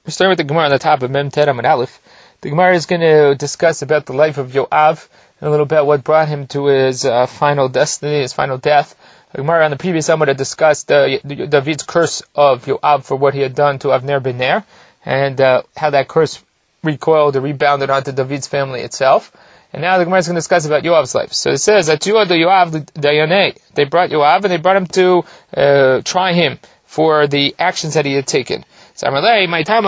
We're starting with the Gemara on the top of Mem Tet Amud Aleph. The Gemara is going to discuss about the life of Yoav and a little bit what brought him to his final destiny, his final death. The Gemara on the previous Amud had discussed David's curse of Yoav for what he had done to Avner ben Ner, and how that curse recoiled or rebounded onto David's family itself. And now the Gemara is going to discuss about Yoav's life. So it says that they brought Yoav and they brought him to try him for the actions that he had taken. So Amalei, my time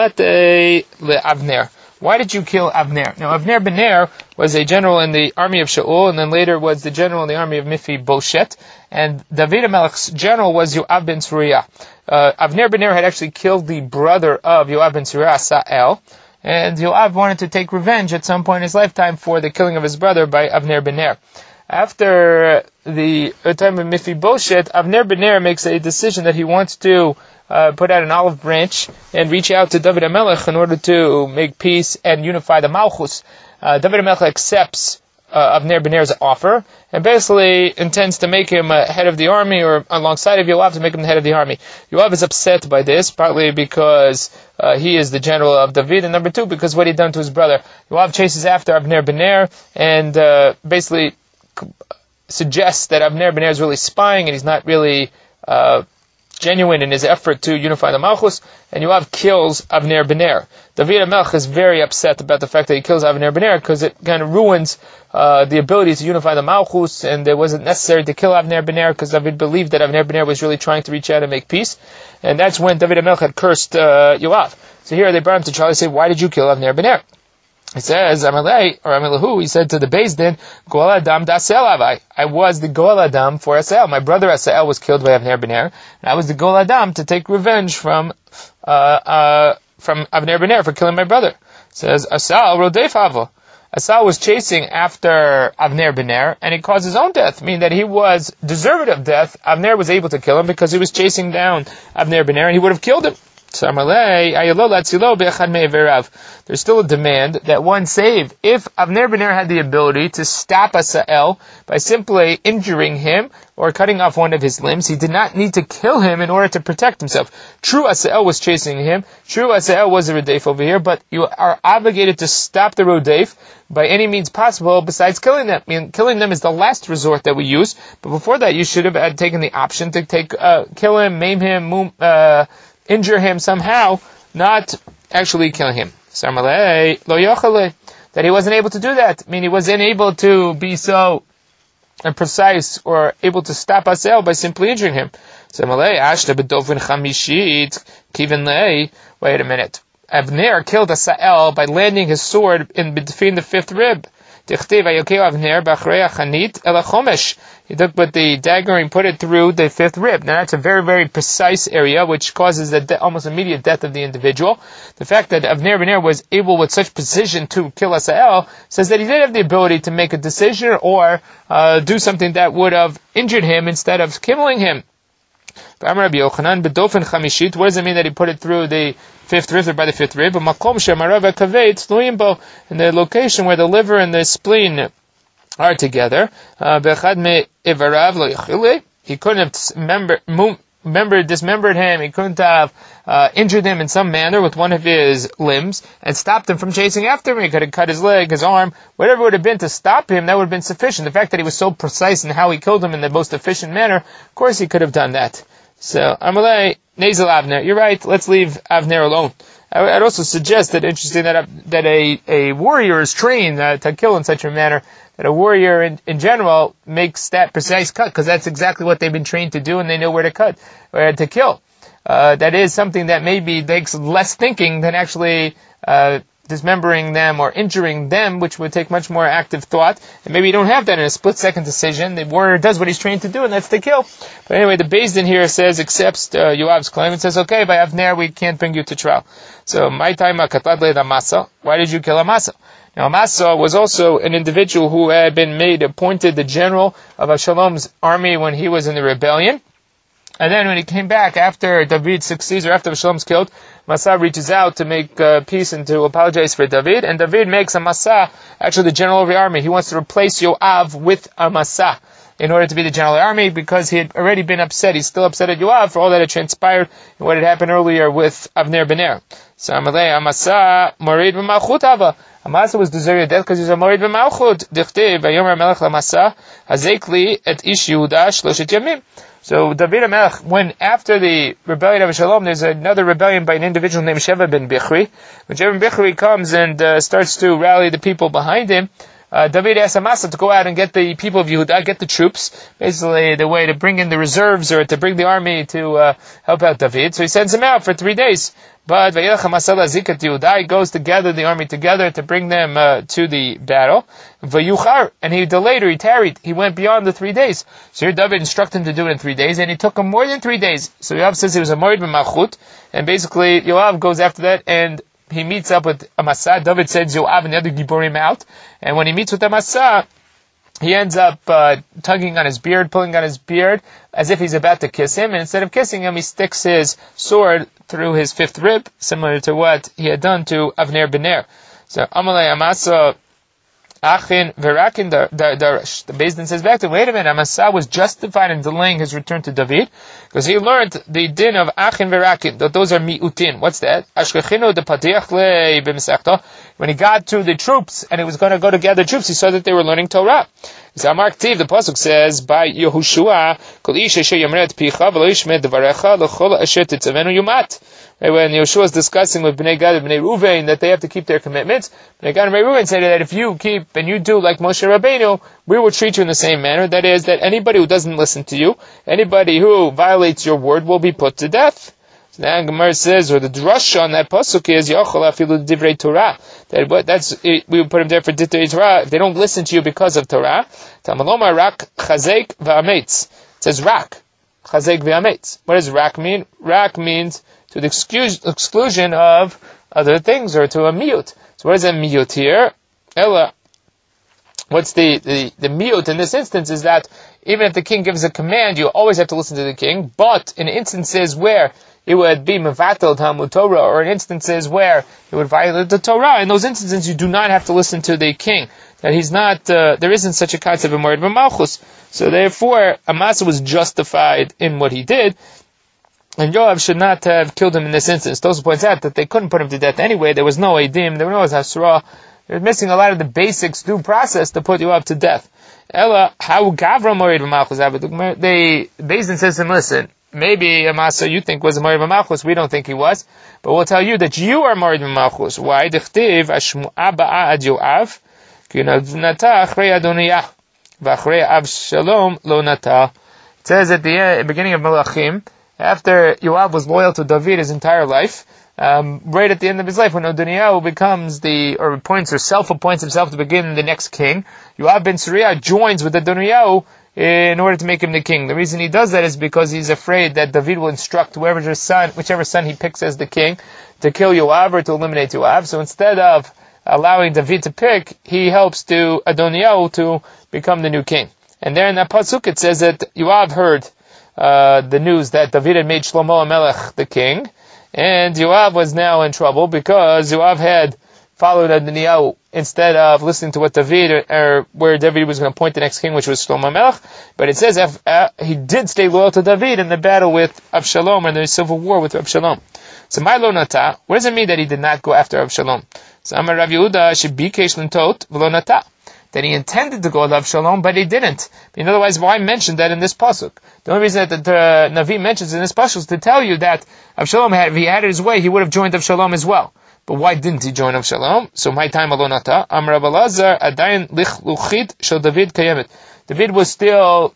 Avner. Why did you kill Avner? Now Avner ben Ner was a general in the army of Shaul, and then later was the general in the army of Mephibosheth. And David HaMelech's general was Yoav ben Tzruya. Avner ben Ner had actually killed the brother of Yoav ben Tzruya, Sa'el. And Yoav wanted to take revenge at some point in his lifetime for the killing of his brother by Avner ben Ner. After the time of Mephibosheth, Avner ben Ner makes a decision that he wants to put out an olive branch and reach out to David HaMelech in order to make peace and unify the Malchus. David HaMelech accepts Avner ben Ner's offer and basically intends to make him head of the army, or alongside of Yoav to make him the head of the army. Yoav is upset by this, partly because he is the general of David, and number two, because what he'd done to his brother. Yoav chases after Avner ben Ner and basically suggests that Avner ben Ner is really spying and he's not really genuine in his effort to unify the Malchus, and Yoav kills Avner ben Ner. David HaMelech is very upset about the fact that he kills Avner ben Ner, because it kind of ruins the ability to unify the Malchus, and it wasn't necessary to kill Avner ben Ner, because David believed that Avner ben Ner was really trying to reach out and make peace, and that's when David HaMelech had cursed Yoav. So here they brought him to trial. They say, why did you kill Avner ben Ner? He says, Amalei, or Amilahu, he said to the Beis Din, Goel Adam d'Asel Avai. I was the Goel Adam for Asel. My brother Asel was killed by Avner ben Ner, and I was the Goel Adam to take revenge from Avner ben Ner for killing my brother. It says, Asel Rodef Avo. Asel was chasing after Avner ben Ner, and he caused his own death, meaning that he was deserving of death. Avner was able to kill him because he was chasing down Avner ben Ner, and he would have killed him. There's still a demand that one save. If Avner ben Ner had the ability to stop Asa'el by simply injuring him or cutting off one of his limbs, he did not need to kill him in order to protect himself. True, Asa'el was chasing him. True, Asa'el was a Rodef over here, but you are obligated to stop the Rodef by any means possible besides killing them. I mean, killing them is the last resort that we use, but before that you should have taken the option to kill him, maim him, injure him somehow, not actually kill him. That he wasn't able to do that. I mean, he wasn't able to be so precise or able to stop Asel by simply injuring him. Wait a minute. Avner killed Asel by landing his sword in between the fifth rib. He took with the dagger and put it through the fifth rib. Now that's a very, very precise area, which causes the almost immediate death of the individual. The fact that Avner ben Ner was able with such precision to kill Asa'el says that he did have the ability to make a decision or do something that would have injured him instead of killing him. What does it mean that he put it through the fifth rib, or by the fifth rib? In the location where the liver and the spleen are together. He couldn't have dismembered him. He couldn't have injured him in some manner with one of his limbs and stopped him from chasing after him. He could have cut his leg, his arm, whatever it would have been to stop him, that would have been sufficient. The fact that he was so precise in how he killed him in the most efficient manner, of course he could have done that. So, Amalei, Nazel Avner, you're right, let's leave Avner alone. I'd also suggest that interesting that a warrior is trained to kill in such a manner, that a warrior in general makes that precise cut, because that's exactly what they've been trained to do, and they know where to cut, or to kill. That is something that maybe takes less thinking than actually dismembering them or injuring them, which would take much more active thought. And maybe you don't have that in a split-second decision. The warrior does what he's trained to do, and that's to kill. But anyway, the Beis Din here says, accepts Yoav's claim, and says, okay, by Avner we can't bring you to trial. So, my time, why did you kill Amasa? Now, Amasa was also an individual who had been appointed the general of Avshalom's army when he was in the rebellion. And then when he came back after David succeeds, or after Avshalom's killed, Amasa reaches out to make peace and to apologize for David, and David makes Amasa actually the general of the army. He wants to replace Yoav with Amasa. in order to be the general of the army, because he had already been upset. He's still upset at Yoav for all that had transpired and what had happened earlier with Avner ben Ner. So Amalei Amasa Morid b'Malchut Hava. Amasa was deserving of death because he was a Morid b'Malchut. Dichtiv Vayomer Melech Lamasa Hazekli et Ish Yehuda Shloshet Yamim. So David HaMelech, when after the rebellion of Avshalom, there's another rebellion by an individual named Sheva ben Bichri. When Sheva ben Bichri comes and starts to rally the people behind him, David asks Amasa to go out and get the people of Yehuda, get the troops, basically the way to bring in the reserves or to bring the army to help out David. So he sends him out for 3 days. But Vayelech Amasa lazikat Yehuda, he goes to gather the army together to bring them to the battle. Vayuchar, and he delayed or he tarried. He went beyond the 3 days. So here David instructed him to do it in 3 days, and it took him more than 3 days. So Yoav says he was a Morid b'Malchut, and basically Yoav goes after that and he meets up with Amasa. David sends Yoav and the other Giborim out, and when he meets with Amasa, he ends up tugging on his beard, pulling on his beard, as if he's about to kiss him, and instead of kissing him, he sticks his sword through his 5th rib, similar to what he had done to Avner ben Ner. So, Amalei Amasa Achin Verakin Darash. The Beis Din says back to, wait a minute, Amasa was justified in delaying his return to David, because he learned the din of Achin Verakin, that those are mi'utin. What's that? Ashkechino de Patiach le b'Mesechta. When he got to the troops, and he was going to go to gather troops, he saw that they were learning Torah. So Amar Ktiv, the Pasuk says, by Yehoshua, Kol ish asher yamret picha v'lo yishmet devarecha l'chol asher titzavenu yumat. When Yehoshua is discussing with Bnei Gad and Bnei Ruvain that they have to keep their commitments, Bnei Gad and Bnei Ruvain say that if you keep and you do like Moshe Rabbeinu, we will treat you in the same manner. That is, that anybody who doesn't listen to you, anybody who violates your word will be put to death. So now Gemara says, or the drasha on that pasuk is Yachol afilu divrei Torah. We would put them there for divrei Torah if they don't listen to you because of Torah. Tamaloma rak chazek v'ametz. It says rak chazek v'ametz. What does rak mean? Rak means to the exclusion of other things, or to a miyut. So what is a miyut here? Ella, what's the miyut in this instance is that even if the king gives a command, you always have to listen to the king, but in instances where it would be mevatel Talmud Torah, or in instances where it would violate the Torah, in those instances you do not have to listen to the king. That he's not, there isn't such a concept of Morid b'Malchus. So therefore, Amasa was justified in what he did, and Yoav should not have killed him in this instance. Tosfos points out that they couldn't put him to death anyway. There was no Eidim, there was no Hasra. They were missing a lot of the basics due process to put Yoav to death. Ella, how Gavra Morid b'Malchus? The Beis Din says to him, listen, maybe Amasa you think was a Morid b'Malchus, we don't think he was, but we'll tell you that you are Morid b'Malchus. Why? Dichtiv Ashmu'a ba'a ad Yoav, ki nata achrei Adoniyah, v'achrei Avshalom lo nata. It says at the beginning of Malachim, after Yoav was loyal to David his entire life, right at the end of his life, when Adoniyahu appoints or self-appoints himself to begin the next king, Yoav ben Tzruya joins with Adoniyahu in order to make him the king. The reason he does that is because he's afraid that David will instruct whichever son he picks as the king, to kill Yoav or to eliminate Yoav. So instead of allowing David to pick, he helps to Adoniyahu to become the new king. And there in that pasuk it says that Yoav heard the news that David had made Shlomo HaMelech the king, and Yoav was now in trouble because Yoav had followed Adoniyahu instead of listening to what David, or where David was going to appoint the next king, which was Shlomo HaMelech. But it says he did stay loyal to David in the battle with Avshalom, and the civil war with Avshalom. So my lo nata, what does it mean that he did not go after Avshalom? So Amar Rav Yehuda shebikesh l'tot v'lo nata. That he intended to go with Avshalom, but he didn't. In other words, why mention that in this pasuk? The only reason that the Navi mentions in this pasuk is to tell you that Avshalom, if he had it his way, he would have joined Avshalom as well. But why didn't he join Avshalom? So my time alonata. Amar Rav Elazar adayin luchit shel David kayemet. David was still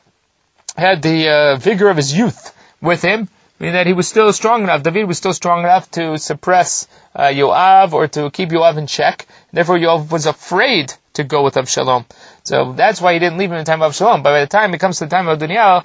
had the vigor of his youth with him, meaning that he was still strong enough. David was still strong enough to suppress Yoav, or to keep Yoav in check. Therefore, Yoav was afraid to go with Avshalom. So that's why he didn't leave him in the time of Avshalom. But by the time it comes to the time of Adoniyahu,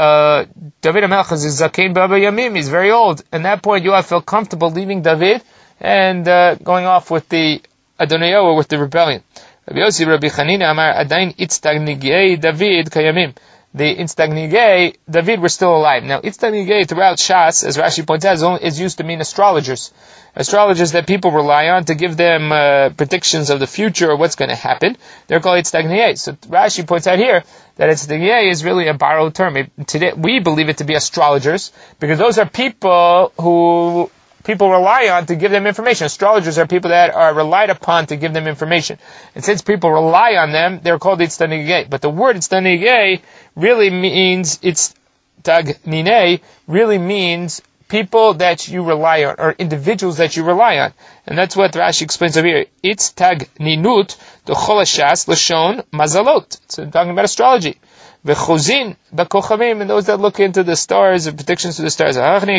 David HaMelech is zakein b'aba yamim. He's very old. At that point, Yoav felt comfortable leaving David and going off with the Adoniyahu, or with the rebellion. Rabbi Yossi, Rabbi Chanina, Amar Adain itztag nigei David kayamim. the Itztagnigei, David were still alive. Now, Itztagnigei throughout Shas, as Rashi points out, is used to mean astrologers. Astrologers that people rely on to give them predictions of the future or what's going to happen. They're called Itztagnigei. So Rashi points out here that Itztagnigei is really a borrowed term. Today, we believe it to be astrologers, because those are people who people rely on to give them information. Astrologers are people that are relied upon to give them information. And since people rely on them, they're called Itztagnigei. But the word Itztagnigei really means, Itztagnigei really means people that you rely on, or individuals that you rely on. And that's what Rashi explains over here. Itztagninut, the Cholashas, Lashon, Mazalot. So talking about astrology. V'chozin b'kochavim, and those that look into the stars and predictions to the stars. The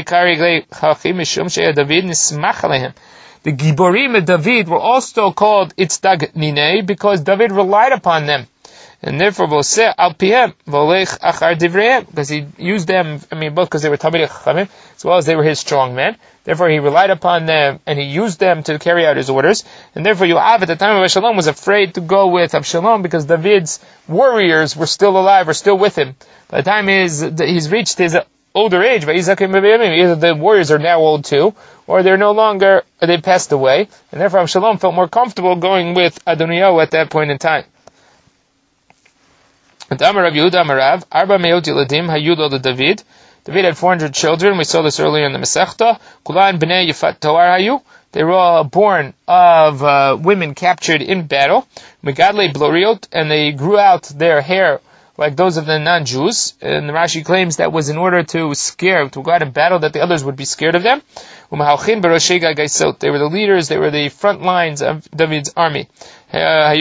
Giborim of David were also called Itztagninei because David relied upon them. And therefore, Voseh al pihem, volech achar divreihem, because he used them, both because they were Talmidei Chachamim, as well as they were his strong men. Therefore, he relied upon them, and he used them to carry out his orders. And therefore, Yoav, at the time of Absalom, was afraid to go with Absalom, because David's warriors were still alive, were still with him. By the time he's reached his older age, either the warriors are now old too, or they're no longer, or they passed away. And therefore, Absalom felt more comfortable going with Adoniyahu at that point in time. David had 400 children. We saw this earlier in the Masechta. Kulan b'nei Yifat Toar hayu. They were all born of women captured in battle. Megadle bloriot, and they grew out their hair like those of the non-Jews. And Rashi claims that was in order to go out in battle, that the others would be scared of them. They were the leaders, they were the front lines of David's army. They are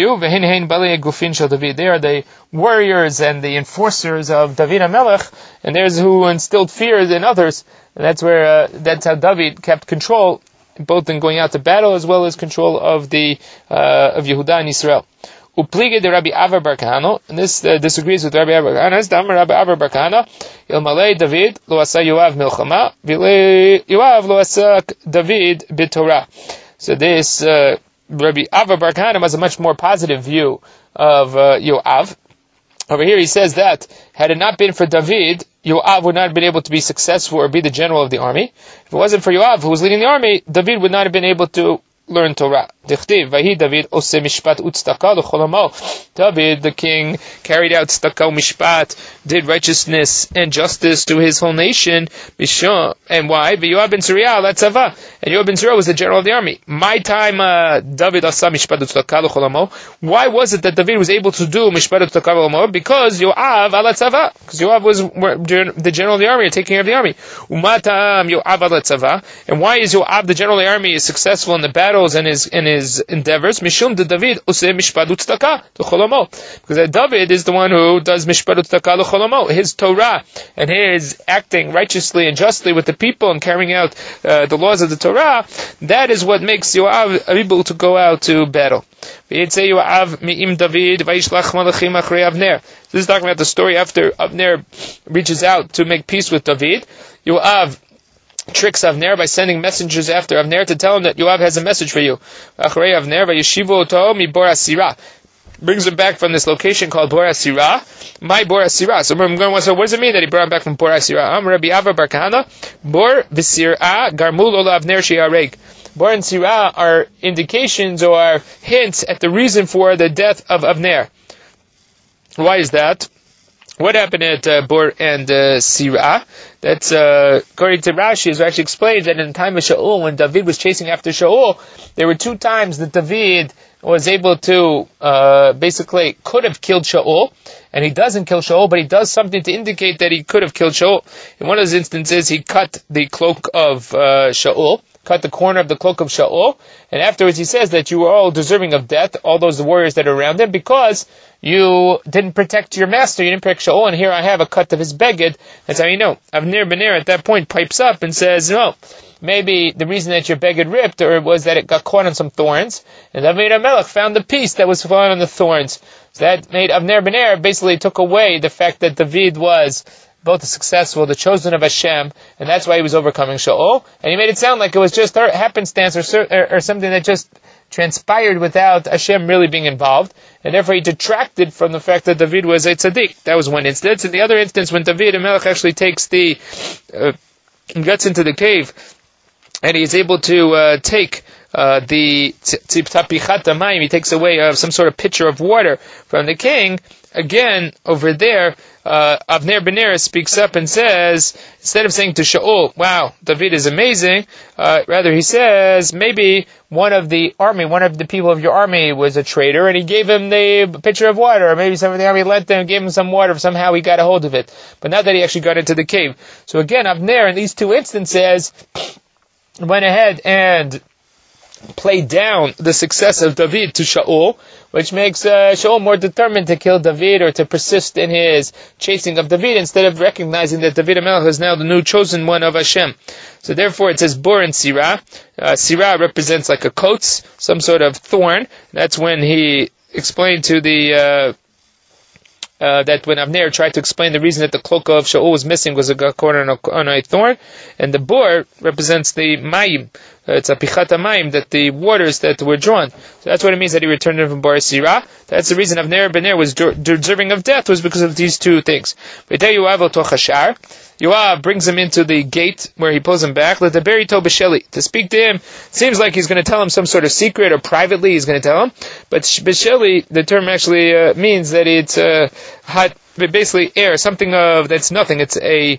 the warriors and the enforcers of David HaMelech, and there's who instilled fear in others. And that's how David kept control, both in going out to battle as well as control of of Yehuda and Israel. Uplige de Rabbi Avar bar Kahana, and this disagrees with Rabbi Avar bar Kahana. Damar Rabbi Avar bar Kahana, Ilmalei David lo asa Yoav milchama, Yoav lo asa David b'Torah. So this Rabbi Avar bar Kahana has a much more positive view of Yoav. Over here he says that had it not been for David, Yoav would not have been able to be successful or be the general of the army. If it wasn't for Yoav, who was leading the army, David would not have been able to learn Torah. Dichtiv, Vahi David ose mishpat utztaka l'cholamo. David, the king, carried out tztaka mishpat, did righteousness and justice to his whole nation. Mishon, and why? Yoav ben Tzuriah latzava, and Yoav ben Tzuriah was the general of the army. My time, David asa mishpat utztaka l'cholamo. Why was it that David was able to do mishpat utztaka l'cholamo? Because Yoav alatzava, because Yoav was the general of the army, taking care of the army. Umatam Yoav alatzava, and why is Yoav the general of the army successful in the battles and his endeavors? Mishum de David ose mishpat utztaka l'cholamo, because David is the one who does mishpat utztaka l'cholamo, his Torah and his acting righteously and justly with the people and carrying out the laws of the Torah. That is what makes Yoav able to go out to battle. This is talking about the story after Avner reaches out to make peace with David. Yoav tricks Avner by sending messengers after Avner to tell him that Yoav has a message for you. Brings him back from this location called Bor Asira. My Bor Asira. So I'm going to say, what does it mean that he brought him back from Bor Asira? Rabbi Avar bar Kahana, Bor v'Sirah garmul ola Avner she'areg. Bor and Sirah are indications or are hints at the reason for the death of Avner. Why is that? What happened at Bor and Sirah? That's according to Rashi, is actually explained that in the time of Shaul, when David was chasing after Shaul, there were 2 times that David was able to basically could have killed Shaul, and he doesn't kill Shaul, but he does something to indicate that he could have killed Shaul. In one of those instances, he cut the cloak of Shaul, cut the corner of the cloak of Shaul, and afterwards he says that you were all deserving of death, all those warriors that are around him, because you didn't protect your master, you didn't protect Shaul, and here I have a cut of his beged. That's how you know. Avner ben Ner at that point pipes up and says, no, maybe the reason that your beged ripped or was that it got caught on some thorns, and David HaMelech found the piece that was falling on the thorns. So that made Avner ben Ner basically took away the fact that David was both the successful, the chosen of Hashem, and that's why he was overcoming Shaul. And he made it sound like it was just happenstance or something that just transpired without Hashem really being involved, and therefore he detracted from the fact that David was a tzaddik. That was one instance. In the other instance, when David HaMelech actually takes gets into the cave, and he is able to take the tapichat mayim, he takes away some sort of pitcher of water from the king. Again, over there, Avner ben Ner speaks up and says, instead of saying to Shaul, wow, David is amazing, rather he says, maybe one of the people of your army was a traitor, and he gave him the pitcher of water, or maybe some of the army lent him, gave him some water, somehow he got a hold of it. But not that he actually got into the cave. So again, Avner, in these two instances, went ahead and played down the success of David to Shaul, which makes Shaul more determined to kill David or to persist in his chasing of David, instead of recognizing that David HaMelech is now the new chosen one of Hashem. So therefore it says Bor and Sirah. Sirah represents like a coats, some sort of thorn. That's when he explained to the that when Avner tried to explain the reason that the cloak of Shaul was missing was caught on a thorn, and the bor represents the mayim. It's a pichat mayim, that the waters that were drawn. So that's what it means that he returned him from Bar Sirah. That's the reason Avner ben Ner was deserving of death, was because of these two things. Yoav brings him into the gate where he pulls him back. Let the beri to b'sheli, to speak to him. Seems like he's going to tell him some sort of secret, or privately he's going to tell him. But b'sheli, the term actually means that it's hot, basically air, something of that's nothing. It's a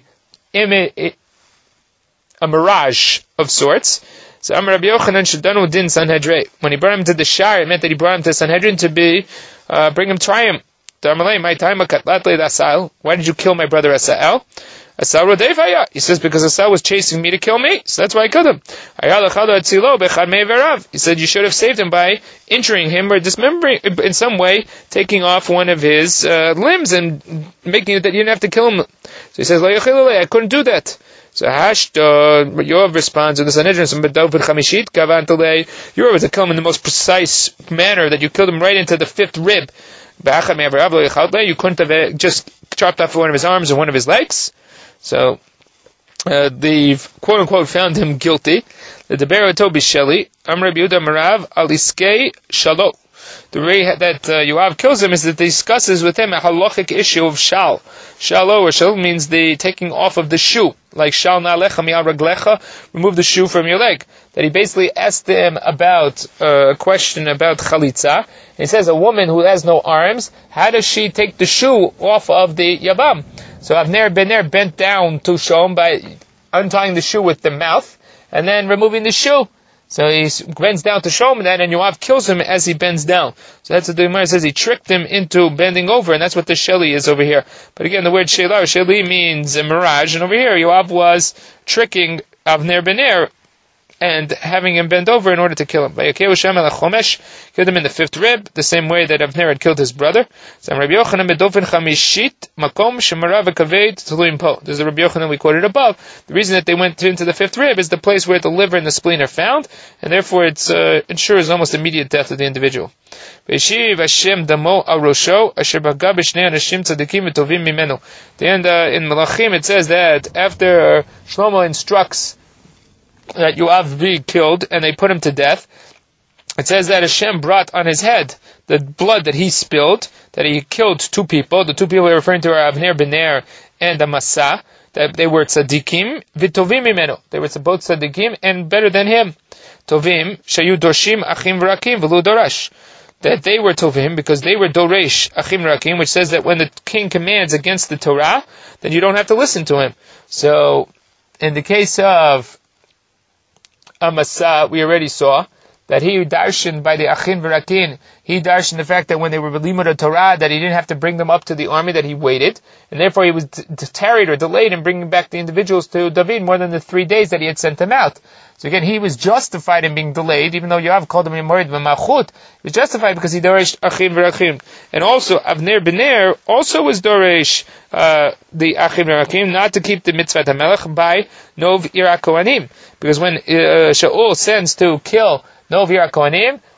mirage of sorts. So Amar Rabbi Yochanan Shadanu Din Sanhedrin. When he brought him to the Shire, it meant that he brought him to Sanhedrin to bring him triumph. Why did you kill my brother Asael? He says, because Asael was chasing me to kill me, so that's why I killed him. He said, you should have saved him by injuring him or dismembering, in some way, taking off one of his limbs and making it that you didn't have to kill him. So he says, I couldn't do that. So Yoav responds in the Sanhedrin, you were able to kill him in the most precise manner, that you killed him right into the fifth rib. You couldn't have just chopped off one of his arms or one of his legs. So the quote unquote found him guilty. The Deberato Bisheli, Amr Yehuda Marav Aliskei Shalo. The way that Yoav kills him is that he discusses with him a halachic issue of shal. Shalo, or shal, means the taking off of the shoe. Like shal na'alecha mi'al raglecha, remove the shoe from your leg. That he basically asked him about a question about chalitza. He says, a woman who has no arms, how does she take the shoe off of the yavam? So Avner ben Ner bent down to show him by untying the shoe with the mouth, and then removing the shoe. So he bends down to show him that, and Yoav kills him as he bends down. So that's what the Gemara says, he tricked him into bending over, and that's what the sheli is over here. But again, the word sheli means a mirage, and over here Yoav was tricking Avner ben Ner and having him bend over in order to kill him. Killed him in the fifth rib, the same way that Avner had killed his brother. There's the Rabbi Yochanan we quoted above. The reason that they went into the fifth rib is the place where the liver and the spleen are found, and therefore it ensures almost immediate death of the individual. The end in Malachim it says that after Shlomo instructs that Yoav be killed, and they put him to death, it says that Hashem brought on his head the blood that he spilled, that he killed two people. The two people we're referring to are Avner ben Ner and Amasa, that they were tzaddikim, v'tovim imenu. They were both tzaddikim and better than him. Tovim, shayu dorshim achim v'rakim v'lu dorash. That they were tovim because they were doresh achim v'rakim, which says that when the king commands against the Torah, then you don't have to listen to him. So, in the case of Amasa, we already saw that he darshan by the Achin V'Rakin, he darshan the fact that when they were limud of Torah, that he didn't have to bring them up to the army, that he waited, and therefore he was tarried or delayed in bringing back the individuals to David more than the 3 days that he had sent them out. So again, he was justified in being delayed, even though Yoav called him Morid V'Machut. He was justified because he doresh Achim V'Rakim. And also, Avner ben Ner also was doresh the Achim V'Rakim, not to keep the mitzvah HaMelech by Nov Ira Kohanim. Because when Shaul sends to kill Nov Ira Kohanim,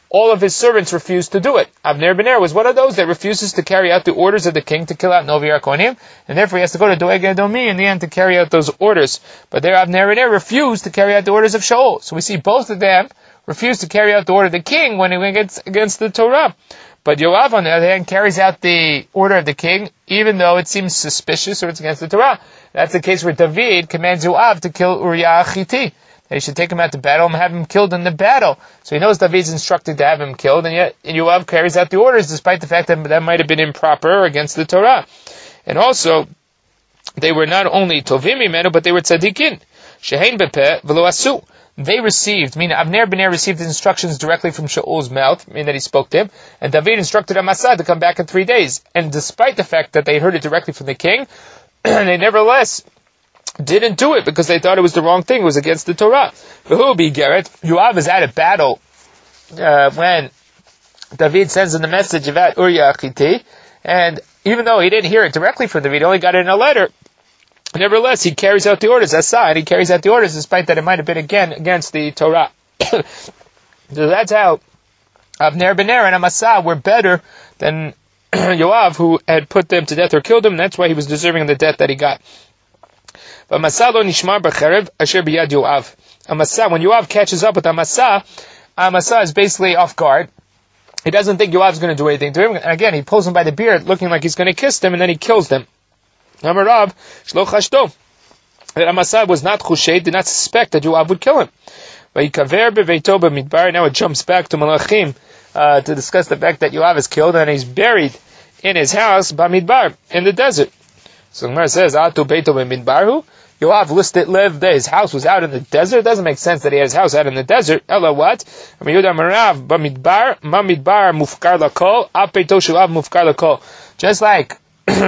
all of his servants refused to do it. Avner ben Ner was one of those that refuses to carry out the orders of the king to kill out Novi Kohanim, and therefore he has to go to Doeg Edomi in the end to carry out those orders. But there Avner ben Ner refused to carry out the orders of Shaul. So we see both of them refused to carry out the order of the king when he went against the Torah. But Yoav, on the other hand, carries out the order of the king, even though it seems suspicious or it's against the Torah. That's the case where David commands Yoav to kill Uriah Hittite. That he should take him out to battle and have him killed in the battle. So he knows David's instructed to have him killed, and yet Yoav carries out the orders despite the fact that that might have been improper or against the Torah. And also, they were not only Tovim Imenu, but they were Tzadikin. Shehein Bepeh V'lo Asu. They received, meaning Avner ben Ner received his instructions directly from Shaul's mouth, meaning that he spoke to him, and David instructed Amasa to come back in 3 days. And despite the fact that they heard it directly from the king, they nevertheless didn't do it because they thought it was the wrong thing. It was against the Torah. Yoav is at a battle when David sends him the message about Uriah Hittite, and even though he didn't hear it directly from David, he only got it in a letter. Nevertheless, he carries out the orders, and he carries out the orders despite that it might have been again against the Torah. So that's how Avner ben Ner and Amasa were better than Yoav, who had put them to death or killed him, and that's why he was deserving of the death that he got. But Amasa lo nishmar b'cherev asher biyad Yoav. Amasa, when Yoav catches up with Amasa, Amasa is basically off guard. He doesn't think Yoav's going to do anything to him. And again, he pulls him by the beard, looking like he's going to kiss him, and then he kills them. Amarav shlo chashto. That Amasa was not chushed, did not suspect that Yoav would kill him. Vayikaver beveito b'midbar. Now it jumps back to Malachim to discuss the fact that Yoav is killed and he's buried in his house b'midbar, in the desert. So Gemara says, Atu beito b'midbarhu. Yoav lived there. His house was out in the desert. It doesn't make sense that he had his house out in the desert. Ella what? Just like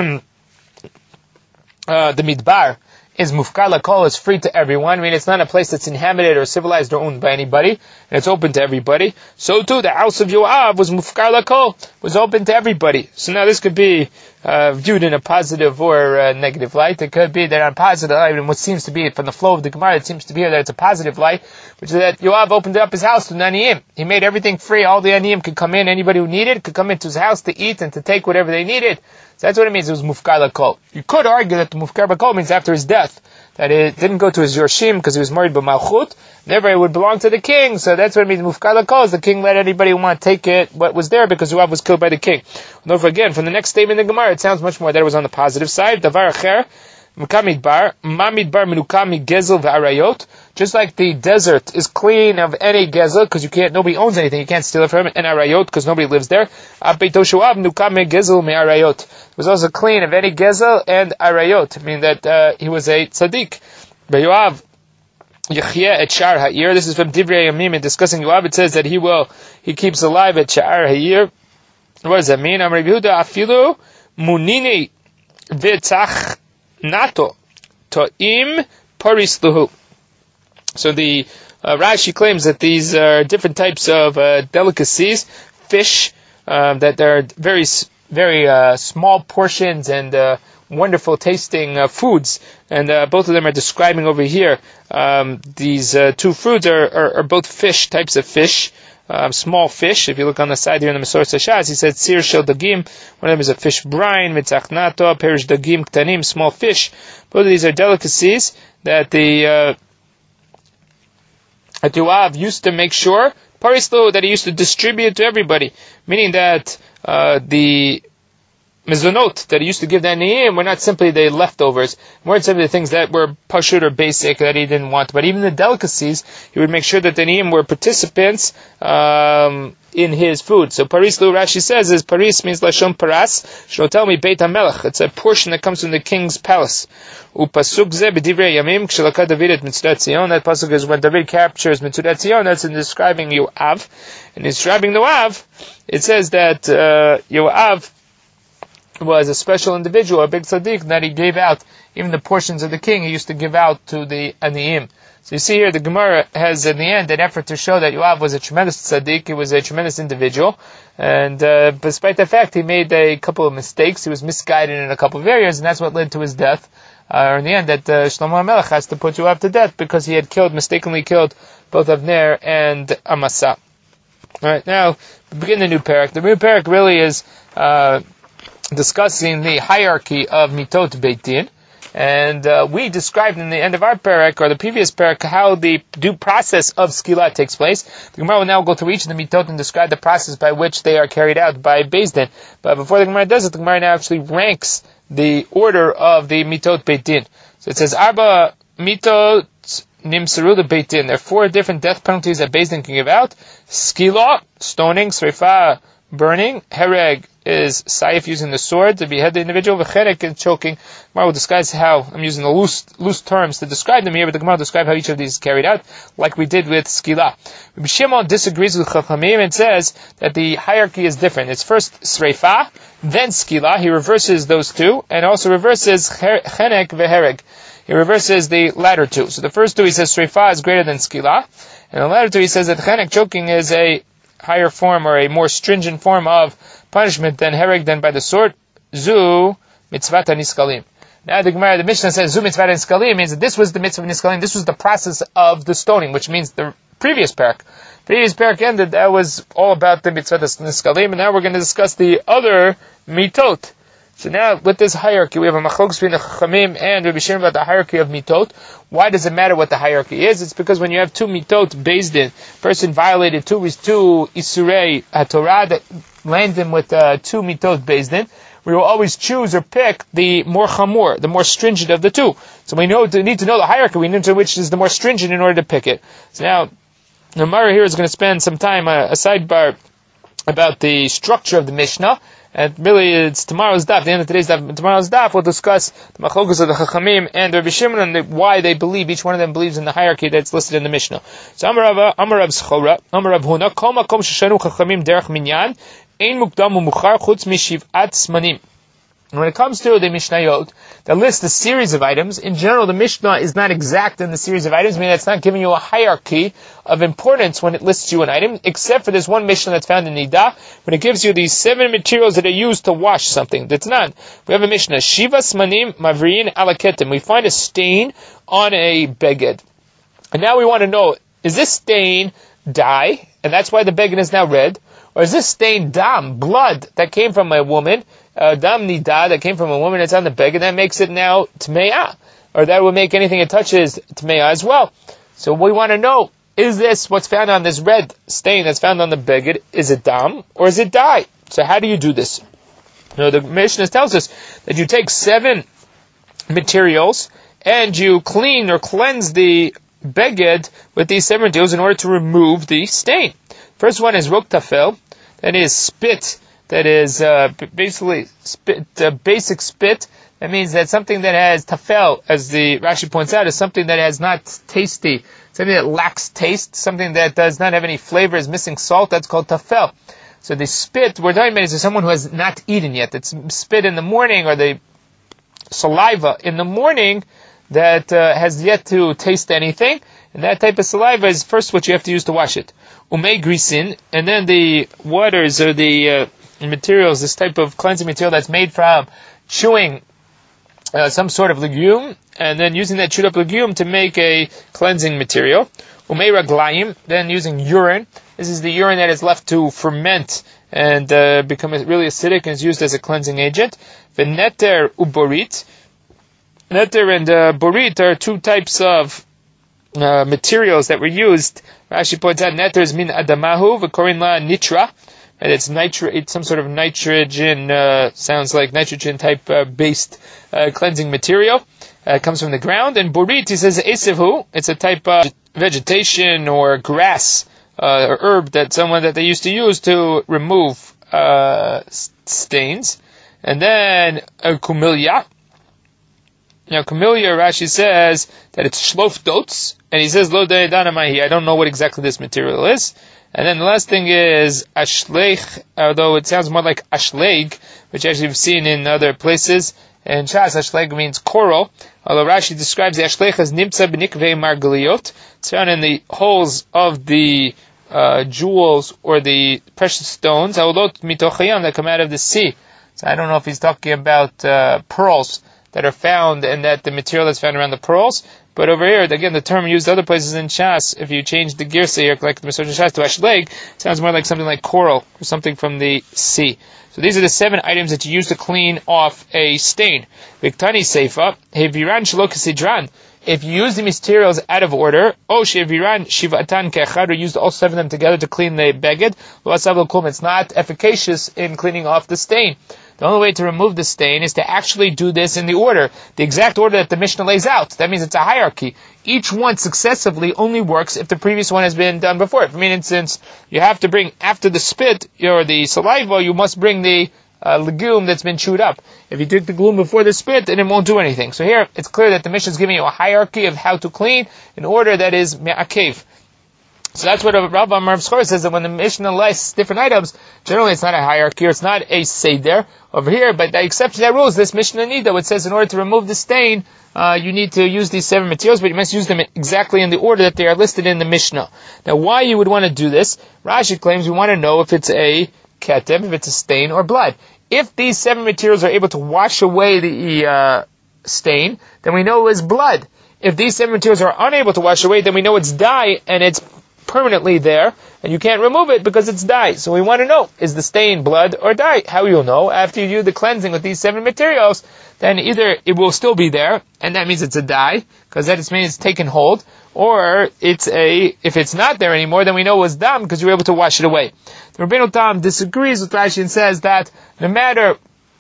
the midbar is mufkar lakol, is free to everyone. I mean, it's not a place that's inhabited or civilized or owned by anybody, and it's open to everybody. So too, the house of Yoav was mufkar lakol, was open to everybody. So now this could be viewed in a positive or negative light. It could be that on a positive light, and what seems to be, from the flow of the Gemara, it seems to be that it's a positive light, which is that Yoav opened up his house to the Aniyim. He made everything free. All the Aniyim could come in. Anybody who needed could come into his house to eat and to take whatever they needed. So that's what it means. It was mufkar lakol. You could argue that the mufkar lakol means after his death, that it didn't go to his Yorshim because he was married by Malchut. Therefore, it would belong to the king. So that's what it means. Mufkar lakol is the king let anybody who want to take it what was there because Yoav was killed by the king. Therefore, again, from the next statement in the Gemara, it sounds much more that it was on the positive side. Davar acher, Midbar, Mamidbar Minukami Gezel V'Arayot. Just like the desert is clean of any gezel, because nobody owns anything, you can't steal it from it, and arayot, because nobody lives there. Beito Shoav Nukame Gezel Me Arayot. It was also clean of any gezel and arayot. I mean that he was a tzaddik. Yoav Yechye et Shar Ha'ir. This is from Divrei Yamim, in discussing Yoav. It says that he keeps alive at Shar Ha'ir. What does that mean? Amar Yehuda Afilu Munini V'Tzach Nato To'im Paris Luhu. So the Rashi claims that these are different types of delicacies, fish, that they're very, very small portions and wonderful tasting foods, and both of them are describing over here. These two foods are both types of fish. Small fish. If you look on the side here in the Mesorah Shas, he said Sir Shel Dagim. One of them is a fish brine, Mitzach Nato, Perish Dagim Ktanim, small fish. Both of these are delicacies that that Yoav used to make sure, Parislo, that he used to distribute to everybody. Meaning that the mezonot that he used to give the aniyim were not simply the leftovers, weren't simply the things that were pashut or basic that he didn't want, but even the delicacies, he would make sure that the aniyim were participants in his food. So Paris Lu, Rashi says, is Paris means Lashon Paras, tell me Beit HaMelech. It's a portion that comes from the king's palace. Upasuk ze b'divrei yamim k'shelaka David et Mitzudat Zion. That pasuk is when David captures Mitzudat Zion. That's in describing Yoav. And in describing Yoav, it says that Yoav was a special individual, a big tzaddik, that he gave out even the portions of the king he used to give out to the aniyim. So you see here, the Gemara has in the end an effort to show that Yoav was a tremendous tzaddik, he was a tremendous individual, and despite the fact he made a couple of mistakes, he was misguided in a couple of areas, and that's what led to his death. In the end, that Shlomo HaMelech has to put Yoav to death because he had mistakenly killed both Avner and Amasa. Alright, now, we begin the new parak. The new parak really is, discussing the hierarchy of mitot Beit Din. And we described in the end of our parak, or the previous parak, how the due process of skila takes place. The Gemara will now go through each of the mitot and describe the process by which they are carried out by Beis Din. But before the Gemara does it, the Gemara now actually ranks the order of the mitot Beit Din. So it says, Arba mitot nimseru the Beit Din. There are 4 different death penalties that Beis Din can give out. Skila, stoning, sreifa, burning, hereg is saif, using the sword to behead the individual, v'cherek is choking. Gemara will discuss how, I'm using the loose terms to describe them here, but the Gemara will describe how each of these is carried out, like we did with skila. Rabbi Shimon disagrees with Chachamim and says that the hierarchy is different. It's first sreifa, then skila. He reverses those two, and also reverses chenek v'hereg. He reverses the latter two. So the first two he says sreifa is greater than skila, and the latter two he says that chenek, choking, is a higher form or a more stringent form of punishment than hereg, than by the sword. Zu mitzvat niskalim. Now the Gemara, the Mishnah says zu mitzvat niskalim means that this was the mitzvah niskalim. This was the process of the stoning, which means the previous parak. Previous parak ended. That was all about the mitzvah niskalim, and now we're going to discuss the other mitot. So now, with this hierarchy, we have a machlokes between the Chachamim and Rabbi Shimon about the hierarchy of mitot. Why does it matter what the hierarchy is? It's because when you have 2 mitot Beis Din, person violated 2 isurei HaTorah that land him with 2 mitot Beis Din, we will always choose or pick the more chamur, the more stringent of the 2. So we need to know the hierarchy. We need to know which is the more stringent in order to pick it. So now, the Gemara here is going to spend some time, a sidebar, about the structure of the Mishnah. And really, it's tomorrow's daf. At the end of today's daf, tomorrow's daf, we'll discuss the machlokas of the Chachamim and Rabbi Shimon and why they believe, each one of them believes in the hierarchy that's listed in the Mishnah. So, Amar Rav Zchora, Amar Rav Huna, Kol makom sheshanu Chachamim derech minyan, ein mukdam u'muchar chutz mishiv'at zmanim. And when it comes to the Mishnayot that list a series of items, in general the Mishnah is not exact in the series of items, meaning it's not giving you a hierarchy of importance when it lists you an item, except for this one Mishnah that's found in Nida, when it gives you these 7 materials that are used to wash something. That's not. We have a Mishnah, Shiva Smanim Mavriin Alaketim. We find a stain on a beged. And now we want to know, is this stain dye, and that's why the beged is now red, or is this stain dam, blood, that came from a woman, dam nida, that came from a woman that's on the beged, and that makes it now tmeah, or that will make anything it touches tmeah as well. So we want to know, is this what's found on this red stain that's found on the beged, is it dam, or is it dye? So how do you do this? The Mishnah tells us that you take 7 materials, and you clean or cleanse the beged with these 7 materials in order to remove the stain. First one is rok tafel, that is spit, that is basically spit, basic spit. That means that something that has tafel, as the Rashi points out, is something that has not tasty, something that lacks taste, something that does not have any flavor, is missing salt. That's called tafel. So the spit we're talking about is someone who has not eaten yet. It's spit in the morning, or the saliva in the morning that has yet to taste anything. And that type of saliva is first what you have to use to wash it. Umei grisin, and then the waters or the materials, this type of cleansing material that's made from chewing some sort of legume, and then using that chewed up legume to make a cleansing material. Umei raglayim, then using urine. This is the urine that is left to ferment and become really acidic and is used as a cleansing agent. V'neter uborit. Neter and borit are 2 types of materials that were used. Rashi points out neter is min adamahu v'korin la nitra, and it's some sort of nitrogen, sounds like nitrogen type based cleansing material. It comes from the ground. And borit, he says esevu, it's a type of vegetation or grass or herb that they used to use to remove stains. And then kumilia. Now, camellia, Rashi says that it's shlof dots, and he says lo de'edana mahi. I don't know what exactly this material is. And then the last thing is ashleich, although it sounds more like ashleg, which actually we've seen in other places. And Shas, ashleg means coral, although Rashi describes the ashleich as nimtza b'nikvei margaliot. It's found in the holes of the jewels or the precious stones, haolot mitochayam, that come out of the sea. So I don't know if he's talking about pearls that are found, and that the material that's found around the pearls, But over here, again, the term used other places in Shas, if you change the girsa here, like the Mesorah Shas to ashleg, sounds more like something like coral, or something from the sea. So these are the 7 items that you use to clean off a stain. Viktani Seifa, Heviran Shelo Kesidran. If you use the materials out of order, Sheviran Shivatan Kechad, or used all 7 of them together to clean the beged, it's not efficacious in cleaning off the stain. The only way to remove the stain is to actually do this in the order, the exact order that the Mishnah lays out. That means it's a hierarchy. Each one successively only works if the previous one has been done before. For instance, you have to bring, after the spit, or the saliva, you must bring the legume that's been chewed up. If you took the legume before the spit, then it won't do anything. So here, it's clear that the Mishnah is giving you a hierarchy of how to clean in order that is me'akev. So that's what Rav Amar Schor says, that when the Mishnah lists different items, generally it's not a hierarchy, or it's not a seder over here, but the exception to that rule is this Mishnah Nida, which says in order to remove the stain, you need to use these 7 materials, but you must use them exactly in the order that they are listed in the Mishnah. Now, why you would want to do this? Rashi claims we want to know if it's a ketem, if it's a stain or blood. If these 7 materials are able to wash away the stain, then we know it was blood. If these 7 materials are unable to wash away, then we know it's dye, and it's permanently there, and you can't remove it because it's dye. So we want to know, is the stain blood or dye? How you'll know? After you do the cleansing with these 7 materials, then either it will still be there, and that means it's a dye, because that just means it's taken hold, or if it's not there anymore, then we know it was dam, because you were able to wash it away. The Rabbeinu Tam disagrees with Rashi and says that no matter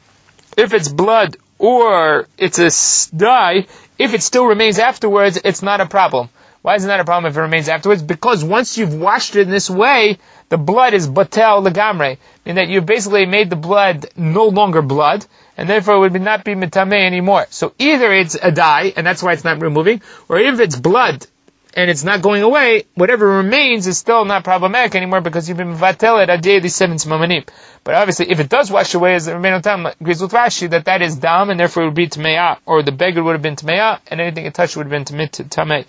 if it's blood or it's a dye, if it still remains afterwards, it's not a problem. Why is it not a problem if it remains afterwards? Because once you've washed it in this way, the blood is batel legamre, meaning that you've basically made the blood no longer blood, and therefore it would not be mitameh anymore. So either it's a dye, and that's why it's not removing, or if it's blood, and it's not going away, whatever remains is still not problematic anymore because you've been vatel it adei the 7 smomanim. But obviously, if it does wash away, as the Rabbeinu Tam agrees with Rashi, that is dam, and therefore it would be tmeah, or the beggar would have been tmeah, and anything it touched would have been tameh.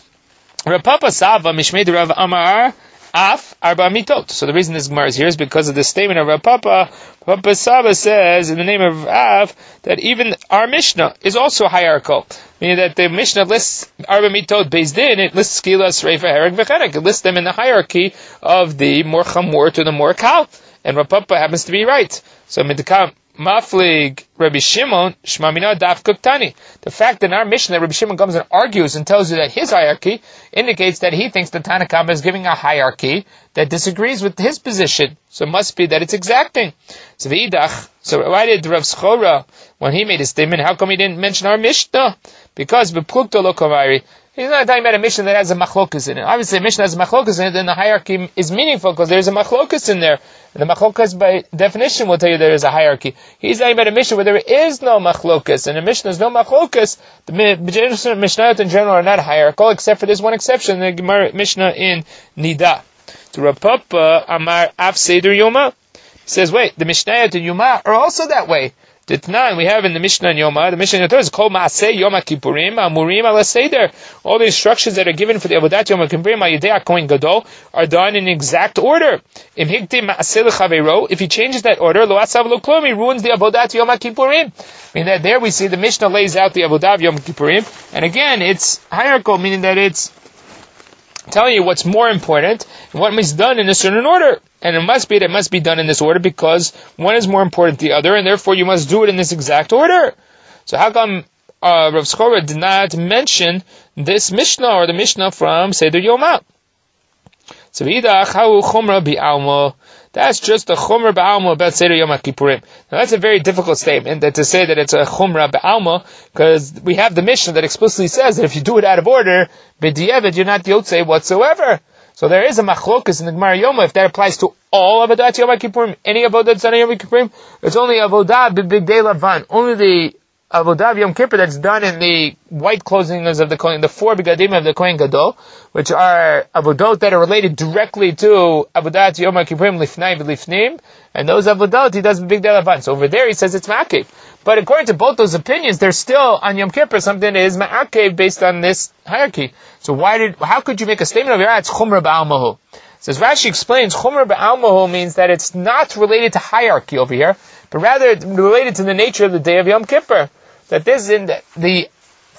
Rav Papa Sava Mishmei Rav Amar Af Arba Mitot. So the reason this Gemara is here is because of the statement of Rav Papa. Papa Sava says in the name of Av that even our Mishnah is also hierarchical, meaning that the Mishnah lists Arba Mitot based in it lists Skilas, Reifa, Herek, V'Chenek. It lists them in the hierarchy of the more chamor to the more kal, and Rav Papa happens to be right. So Midkam Maflig Rabbi Shimon Shmamina Daf Kuktani. The fact that in our Mishnah Rabbi Shimon comes and argues and tells you that his hierarchy indicates that he thinks the Tanna Kama is giving a hierarchy that disagrees with his position. So it must be that it's exacting. So why did Rav Schora, when he made his statement, how come he didn't mention our Mishnah? Because B'Plukto Lo Kavari. He's not talking about a Mishnah that has a machlokas in it. Obviously, a Mishnah has a machlokas in it, then the hierarchy is meaningful because there's a machlokas in there. And the machlokas, by definition, will tell you there is a hierarchy. He's talking about a Mishnah where there is no machlokas. And a Mishnah is no machlokas. The Mishnayot in general are not hierarchical, except for this one exception, the Gemara Mishnah in Nida. To Rav Papa Amar Af Seder Yoma, he says, wait, the Mishnayot in Yoma are also that way. The Tanan we have in the Mishnah and Yoma, the Mishnah in Torah is called Maaseh Yom Kippurim Amurim Ala Seder. All the instructions that are given for the Avodat Yom Kippurim Ayidei Kohen Gadol are done in exact order. Im Higdi Maaseh L'Chaveiro, if he changes that order, Lo Asav Lo Klum, he ruins the Avodat Yom Kippurim. Meaning that there we see the Mishnah lays out the Avodat Yom Kippurim, and again it's hierarchical, meaning that it's telling you what's more important and what must be done in a certain order. And it must be done in this order because one is more important than the other, and therefore you must do it in this exact order. So how come Rav Schora did not mention this Mishnah or the Mishnah from Seder Yoma? So that's just a chumrah ba'alma about Seder Yom Kippurim. Now that's a very difficult statement that to say that it's a chumrah ba'alma, because we have the Mishnah that explicitly says that if you do it out of order, b'di'evet, you're not yotzei whatsoever. So there is a machlokas in the Gemara Yoma if that applies to all Avodat Yom Kippurim, any Avodah that's done Yom Kippurim. It's only Avodah b'bigdei lavan, only the Avodah Yom Kippur that's done in the white clothing of the Kohen, the 4 begadim of the Kohen Gadol, which are Avodot that are related directly to Avodat Yom Kippurim lifnai v'lifnim, and those Avodot he does b'bigdei lavan. So over there he says it's ma'akev. But according to both those opinions, there's still on Yom Kippur something that is ma'akev based on this hierarchy. So how could you make a statement of it's chumrah ba'almahu? Says Rashi explains, chumrah ba'almahu means that it's not related to hierarchy over here, but rather related to the nature of the day of Yom Kippur. That this in the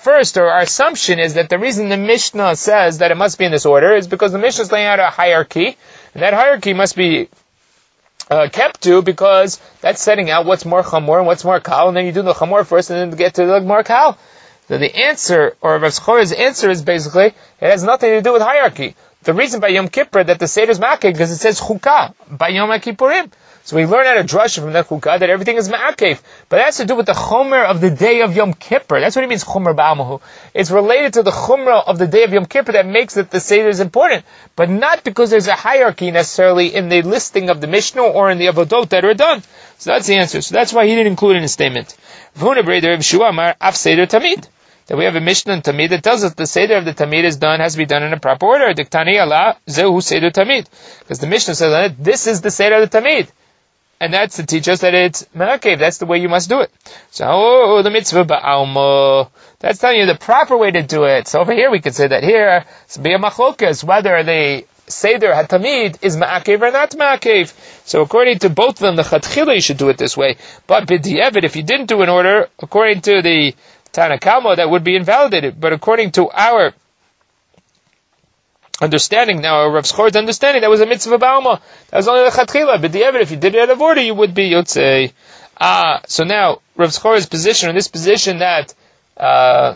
first, or our assumption is that the reason the Mishnah says that it must be in this order is because the Mishnah is laying out a hierarchy, and that hierarchy must be kept to, because that's setting out what's more chamor and what's more kal, and then you do the chamor first and then get to the more kal. So the answer, or Rav Zchor's answer, is basically, it has nothing to do with hierarchy. The reason by Yom Kippur that the Seder is ma'akev, because it says chukah, by Yom HaKippurim. So we learn out of drasha from that chukah that everything is ma'akev. But that has to do with the chomer of the day of Yom Kippur. That's what it means, chomer ba'amahu. It's related to the chomer of the day of Yom Kippur that makes that the Seder is important. But not because there's a hierarchy necessarily in the listing of the Mishnah or in the Avodot that are done. So that's the answer. So that's why he didn't include it in his statement. V'huna breder Rav Shua amar af Seder tamid. That we have a Mishnah in Tamid that tells us the Seder of the Tamid has to be done in a proper order. Diktani Allah zehu Seder Tamid. Because the Mishnah says that this is the Seder of the Tamid. And that's to teach us that it's ma'akev. That's the way you must do it. So, the mitzvah ba'almo. That's telling you the proper way to do it. So over here we could say that here, it's be a machlokas, whether the Seder HaTamid is ma'akev or not ma'akev. So according to both of them, the Chatchila, you should do it this way. But b'di'evet, if you didn't do an order, according to the Tana Kalma, that would be invalidated. But according to our understanding now, Rav Zchor's understanding, that was a mitzvah ba'alma. That was only the chatchila. But the if you did it out of order, you would be yotzei. So now, Rav Zchor's position, in this position that, our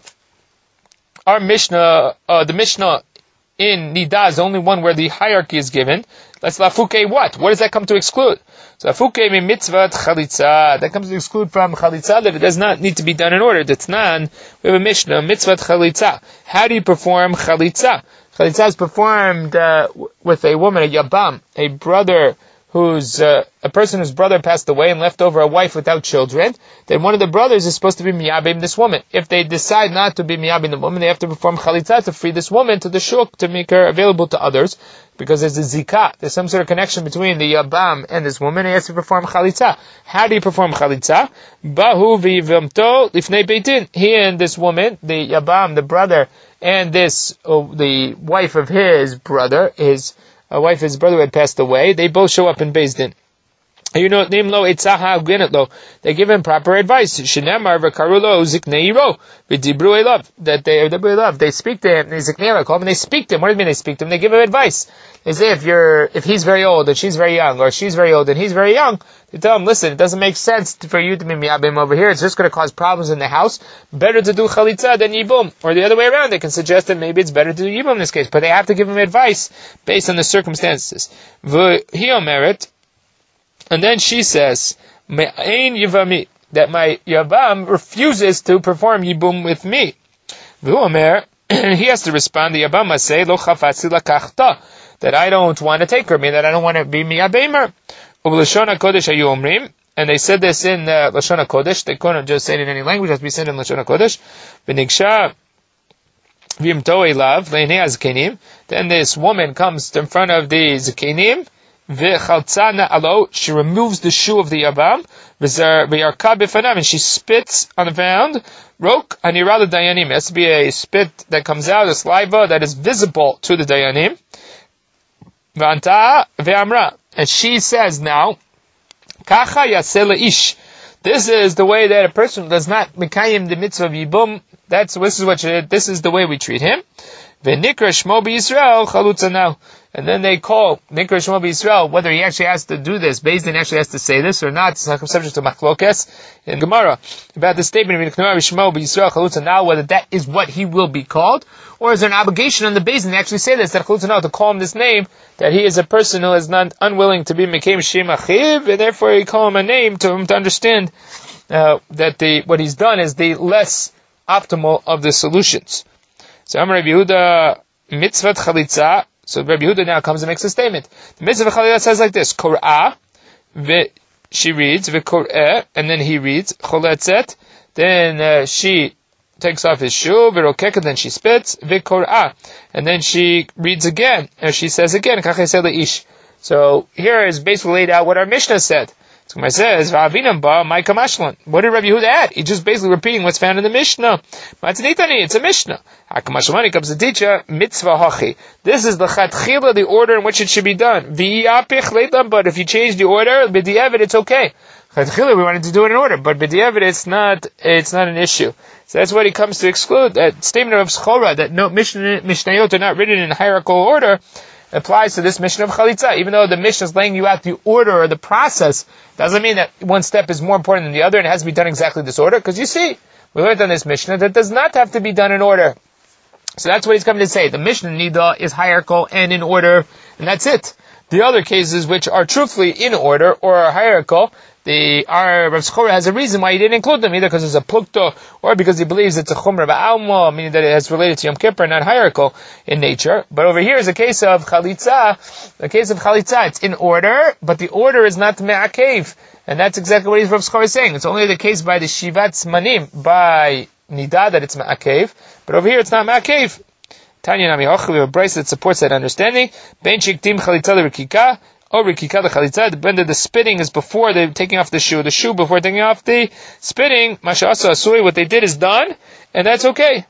Mishnah, the Mishnah in Nida is the only one where the hierarchy is given. That's lafuke what? What does that come to exclude? So lafuke mi mitzvah chalitza. That comes to exclude from chalitza that it does not need to be done in order. Datnan, we have a Mishnah, mitzvah chalitza. How do you perform chalitza? Chalitza is performed with a woman, a yabam, a brother who's a person whose brother passed away and left over a wife without children. Then one of the brothers is supposed to be miyabim this woman. If they decide not to be miyabim the woman, they have to perform chalitza to free this woman to the shuk, to make her available to others, because there's a zikah. There's some sort of connection between the yabam and this woman. He has to perform chalitza. How do you perform chalitza? Bahu v'yivamto lifnei beitin. He and this woman, the yabam, the brother, and this, the wife of his brother, his brother who had passed away, they both show up in Beis Din. You know, they give him proper advice. That they speak to him, they speak to him. What do you mean they speak to him? They give him advice. They say if he's very old and she's very young, or she's very old and he's very young, they tell him, listen, it doesn't make sense for you to be miyabim over here. It's just going to cause problems in the house. Better to do chalitza than yibum. Or the other way around, they can suggest that maybe it's better to do yibum in this case. But they have to give him advice based on the circumstances. And then she says, Me'ain yivami, that my yavam refuses to perform yibum with me. And he has to respond, the yavam say, lo chafatzi lakachta, that I don't want to take her, meaning that I don't want to be miyabemer. U'lashon HaKodesh hayu omrim, and they said this in Lashon HaKodesh, they couldn't just say it in any language, it has to be said in Lashon HaKodesh. V'nigsha v'yimto elav, le'nei hazkenim, then this woman comes in front of the zakenim, she removes the shoe of the yabam, and she spits on the ground. Rok anirah dayanim. It has to be a spit that comes out, a saliva that is visible to the dayanim. V'anta ve'amra, and she says now, kacha yaseh leish. This is the way that a person does not mekayim the mitzvah of yibum. This is the way we treat him. V'nikra shmo b'Yisrael chalutza now. And then they call Nikra Shmo b'Yisrael, whether he actually has to do this, Beis Din actually has to say this or not, it's subject to machlokes in Gemara, about the statement of Nikra Shmo b'Yisrael chalutza now, whether that is what he will be called, or is there an obligation on the Beis Din to actually say this, that chalutza now, to call him this name, that he is a person who is not unwilling to be Mekem Shem Achiv, and therefore you call him a name to him to understand that what he's done is the less optimal of the solutions. So Amar Rabbi Yehuda, mitzvah chalitza. So Rabbi Yehuda now comes and makes a statement. The mitzvah chalitza says like this: Kor'ah, she reads, v'kor'eh, and then he reads, choletzet, then she takes off his shoe, v'rokeket, then she spits, v'kor'ah, and then she reads again, and she says again, kacheseh leish. So here is basically laid out what our Mishnah said. So it says, V'avinam ba ma'ika mashlan. What did Rabbi Yehuda add? He's just basically repeating what's found in the Mishnah. Matzanitani, it's a Mishnah. Hakamashlamani comes the teacher, mitzvah hachi. This is the chatchila, the order in which it should be done. V'yapich leilam, but if you change the order, b'di'evet, it's okay. We wanted to do it in order, but b'diavad it's not an issue. So that's what he comes to exclude. That statement of Schora, that no Mishnayot are not written in hierarchical order, applies to this Mishnah of Chalitza. Even though the Mishnah is laying you out the order or the process, doesn't mean that one step is more important than the other and it has to be done exactly this order. Because you see, we learned on this Mishnah that does not have to be done in order. So that's what he's coming to say. The Mishnah Nida is hierarchical and in order, and that's it. The other cases which are truthfully in order or are hierarchical, our Rav Schora has a reason why he didn't include them, either because it's a plukto or because he believes it's a chumra ba'alma, meaning that it has related to Yom Kippur, not hierarchical in nature. But over here is a case of chalitza. The case of chalitza, it's in order, but the order is not me'akev. And that's exactly what Rav Schora is saying. It's only the case by the Shivat Zmanim, by Nida, that it's me'akev. But over here it's not me'akev. Tanya Nami Hoch, we have a brace that supports that understanding. Ben Shiktim Chalitza Rikika, or Rikika the Chalitza, the spitting is before the taking off the shoe before taking off the spitting, Masha Asa Asui, what they did is done, and that's okay.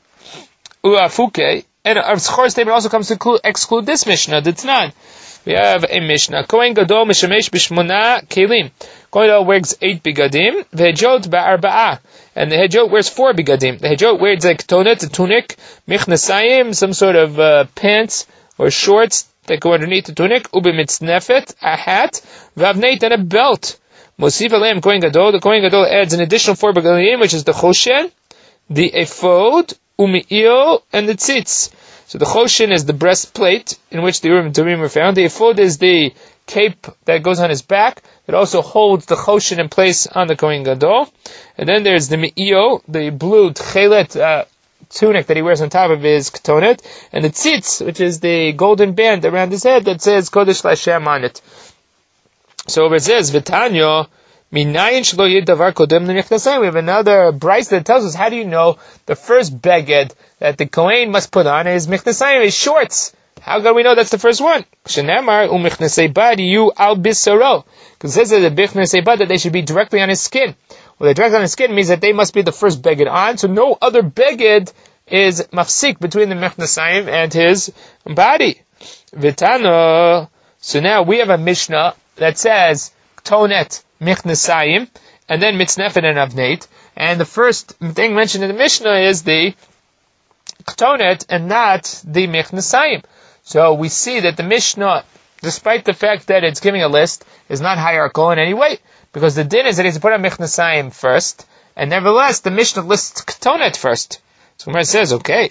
Uafuke, and our Schor statement also comes to exclude this Mishnah, that's not. We have a Mishnah. Kohen Gadol Mishamesh Bishmona Kelim. Kohen Gadol wears 8 bigadim, Vehejot Ba'arba'ah. And the Hejot wears 4 bigadim. The Hejot wears a ketonet, a tunic, Michnasayim, some sort of pants or shorts that go underneath the tunic, Ubimitznefet, a hat, Vavneit, and a belt. Mosif Aleim Kohen Gadol. The Kohen Gadol adds an additional 4 bigadim, which is the Choshen, the Ephod, Umi'io, and the Tzitz. So the Choshen is the breastplate in which the Urim and Tumim are found. The Ephod is the cape that goes on his back. It also holds the Choshen in place on the Kohen Gadol. And then there's the Me'io, the blue Tchelet tunic that he wears on top of his ketonet. And the Tzitz, which is the golden band around his head that says Kodesh Lashem on it. So over it says, V'tanyo, Minayin shelo yid davar kodem l'michnasayim. We have another Bryce that tells us how do you know the first beged that the Kohen must put on is michnasayim, his shorts. How do we know that's the first one? Shenemar umichnasay bad yu al bisaro. Because it says that the michnasay bad that they should be directly on his skin. Well, they're directly on his skin means that they must be the first beged on. So no other beged is mafsik between the michnasayim and his body. Vitano. So now we have a Mishnah that says tonet Michnasayim, and then Mitznefet and Avneit. And the first thing mentioned in the Mishnah is the Ketonet and not the Michnasayim. So we see that the Mishnah, despite the fact that it's giving a list, is not hierarchical in any way. Because the din is that he has to put on Michnasayim first, and nevertheless the Mishnah lists Ketonet first. So Gemara says, okay,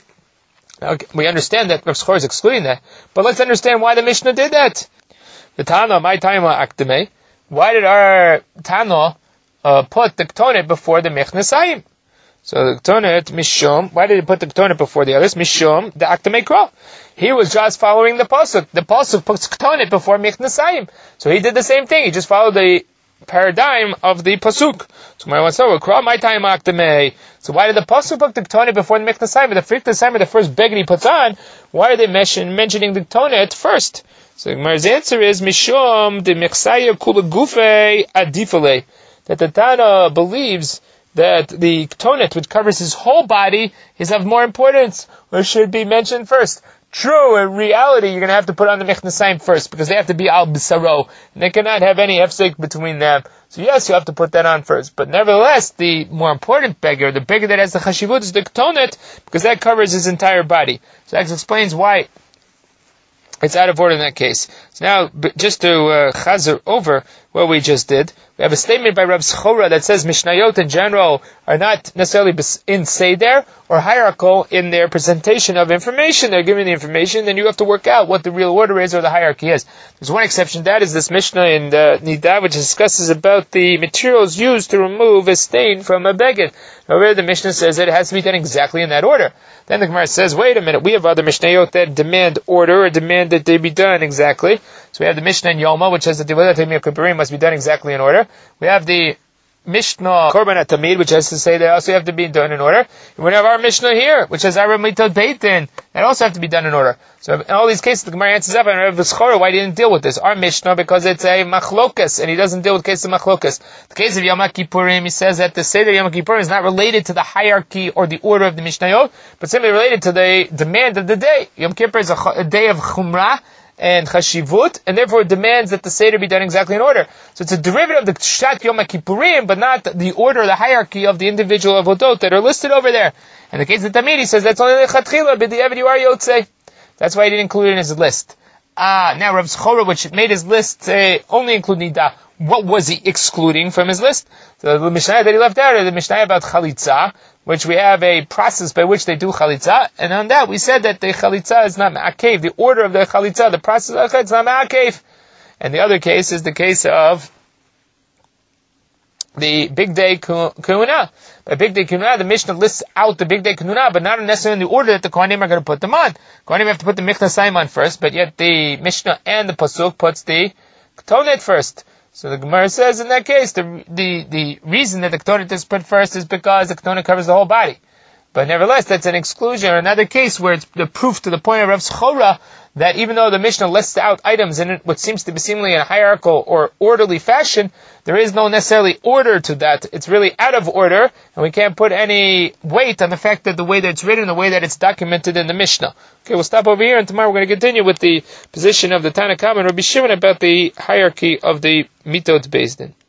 we understand that Rav Schor is excluding that, but let's understand why the Mishnah did that. The Tana, my time akdeme. Why did our Tano put the Ketonet before the Michnasayim? So the Ketonet, Mishum, why did he put the Ketonet before the others? Mishum, the Akdamei Kro. He was just following the Pasuk. The Pasuk puts Ketonet before Michnasayim. So he did the same thing. He just followed the paradigm of the Pasuk. So my time Akdamei. So why did the Pasuk put the Ketonet before the Michnasayim? But the Michnasayim, the first beggar he puts on, why are they mentioning the Ketonet first? So Gemara's answer is Mishum de Michsaya Kula Gufe Adifale, that the Tana believes that the Ketonet, which covers his whole body, is of more importance, or should be mentioned first. True, in reality, you're going to have to put on the Michnasayim first, because they have to be al bisaro, and they cannot have any hefsek between them. So yes, you have to put that on first. But nevertheless, the more important beggar, the beggar that has the chashivut, is the Ketonet, because that covers his entire body. So that explains why it's out of order in that case. So now, just to chazer over what we just did, we have a statement by Rav Schora that says Mishnayot in general are not necessarily in Seder or hierarchical in their presentation of information. They're giving the information, then you have to work out what the real order is or the hierarchy is. There's one exception, that is this Mishnah in Nida, which discusses about the materials used to remove a stain from a beged. However, the Mishnah says that it has to be done exactly in that order. Then the Gemara says, wait a minute, we have other Mishnayot that demand order or demand that they be done exactly. So we have the Mishnah in Yoma, which says that the Avodat Kippurim must be done exactly in order. We have the Mishnah Korban Tamid, which has to say they also have to be done in order. And we have our Mishnah here, which says Aram Mitod Beitin, that also have to be done in order. So in all these cases, the Gemara answers up, and Rav Schora, why didn't deal with this? Our Mishnah, because it's a machlokas, and he doesn't deal with the case of machlokas. The case of Yom Kippurim, he says that the Seder Yom Kippurim is not related to the hierarchy or the order of the Mishnayot, but simply related to the demand of the day. Yom Kippur is a day of chumrah, and chashivut, and therefore it demands that the Seder be done exactly in order. So it's a derivative of the Kshat Yom HaKippurim, but not the order, the hierarchy of the individual avodot that are listed over there. In the case of Tamid, he says that's only lechatchila, b'di'evid you are yotzei. That's why he didn't include it in his list. Now Rav Zchora, which made his list only include Nida, what was he excluding from his list? So the Mishnah that he left out is the Mishnah about Chalitza, which we have a process by which they do Chalitza, and on that we said that the Chalitza is not Ma'akev, the order of the Chalitza, the process of the Chalitza is not Ma'akev. And the other case is the case of the Big Day Kunah. By Big Day Kunah, the Mishnah lists out the Big Day Kunah, but not necessarily in the order that the Kohanim are going to put them on. Kohanim have to put the Miknasayim on first, but yet the Mishnah and the Pasuk puts the Ketonet first. So the Gemara says in that case, the reason that the Ketonet is put first is because the Ketonet covers the whole body. But nevertheless, that's an exclusion, or another case where it's the proof to the point of Rav Zchora that even though the Mishnah lists out items in what seems to be seemingly in a hierarchical or orderly fashion, there is no necessarily order to that. It's really out of order, and we can't put any weight on the fact that the way that it's written, the way that it's documented in the Mishnah. Okay, we'll stop over here, and tomorrow we're going to continue with the position of the Tanna Kamma and Rabbi Shimon about the hierarchy of the Mitot Beis Din.